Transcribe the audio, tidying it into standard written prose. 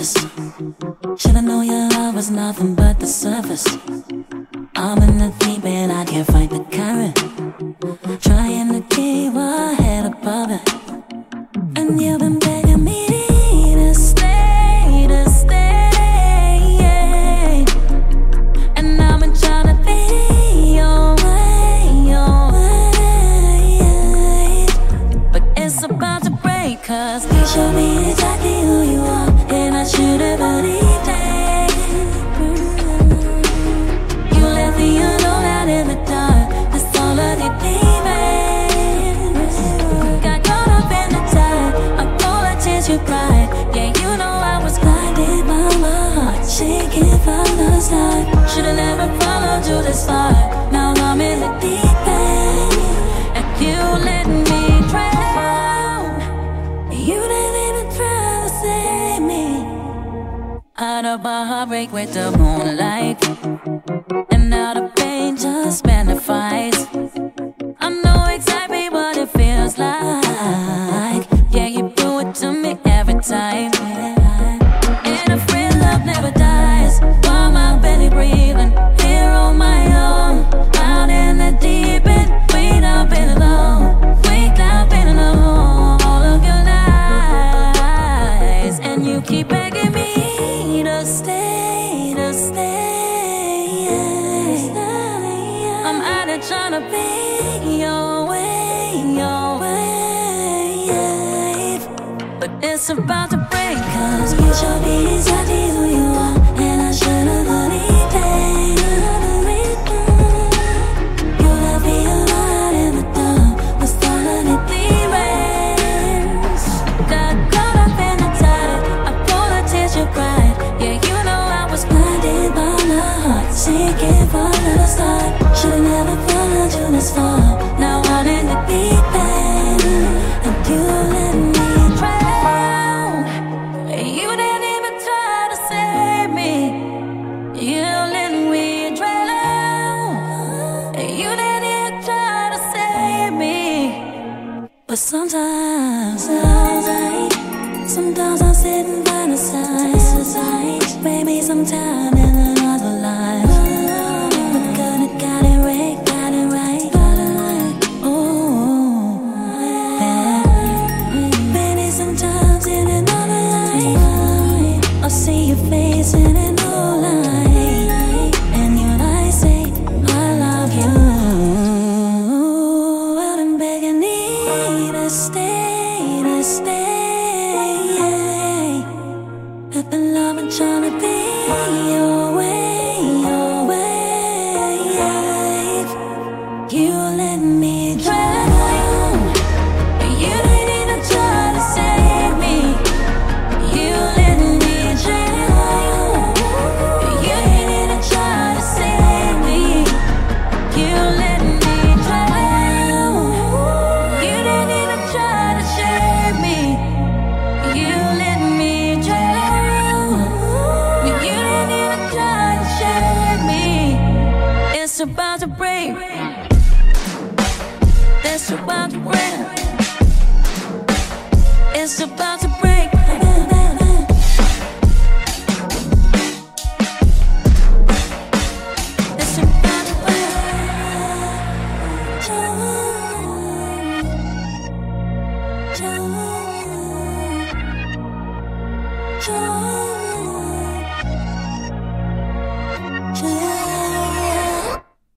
surface. Should've known your love was nothing but the surface. I'm in the deep end, I can't fight the current. Trying to keep my head above it. And you've been begging me to stay, yeah. And I've been trying to be your way. But it's about to break, 'cause you showed me exactly who you are, and I should've believed it. You left me alone out in the dark, that's all of the demons. Got caught up in the tide, all the tears you cried. Yeah, you know I was blinded by my heart, shaking from the start. Should've never followed you this far. Now I'm in the deep end, and you let me drown. You didn't even try to save me. Out of my heartbreak with the moonlight, and now the pain just magnifies. I know exactly what it feels like. Yeah, you do it to me every time. And a friend love never dies. While my belly breathing here on my own, out in the deep end, without being alone, without being alone. All of your lies, and you keep begging me to stay, I'm out here trying to be your way, but it's about to break, 'cause you showed me exactly who you are, and I should've believed it. You left me alone in the dark, was all of the demons. Got caught up in the tide, all the tears you cried. Yeah, you know I was blinded by my heart, sinking from the start. Should've never followed you this far. Now I'm in the deep end, and you let me drown. You didn't even try to save me. You let me drown. You didn't even try to save me. But sometimes I'm sitting by the side. Maybe sometime in another life, we could've got it right. Oh, yeah. Maybe sometimes in another life, I'll see your face in a new light, and you might say I love you. I've been begging me to stay. I've been loving, trying to be your way. You let me drown. You didn't even try to save me. You let me drown. You didn't even try to save me. You let me drown. You didn't even try to save me. You let me drown. You didn't even try to save me. It's about to break. It's about to break. It's about to break. It's about to break.